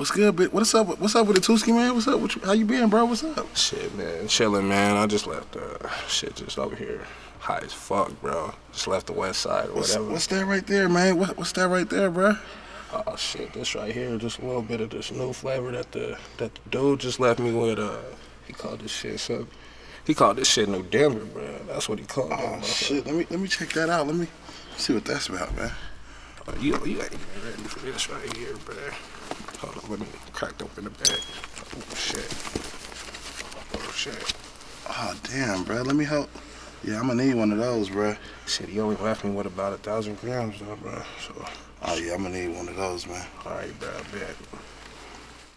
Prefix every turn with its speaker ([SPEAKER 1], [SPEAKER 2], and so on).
[SPEAKER 1] What's good, bitch? What's up? What's up with the Tuski, man? What's up? How you been, bro? What's up?
[SPEAKER 2] Shit, man. Chilling, man. I just left shit just over here. High as fuck, bro. Just left the west side or whatever.
[SPEAKER 1] What's that right there, man? What's that right there, bro?
[SPEAKER 2] Oh, shit. This right here, just a little bit of this new flavor that the dude just left me with. He called this shit something. He called this shit New Denver, bro. That's what he called it.
[SPEAKER 1] Oh, shit. Let me check that out. Let me see what that's about, man.
[SPEAKER 2] Oh, you ain't even ready for this right here, bro. Hold on, let me crack open the bag. Oh, shit. Oh, shit.
[SPEAKER 1] Oh, damn, bro. Let me help. Yeah, I'm gonna need one of those, bro.
[SPEAKER 2] Shit, he only left me with about 1,000 grams, though, bro. So.
[SPEAKER 1] Oh, yeah, I'm gonna need one of those, man.
[SPEAKER 2] All right, bro, I bet.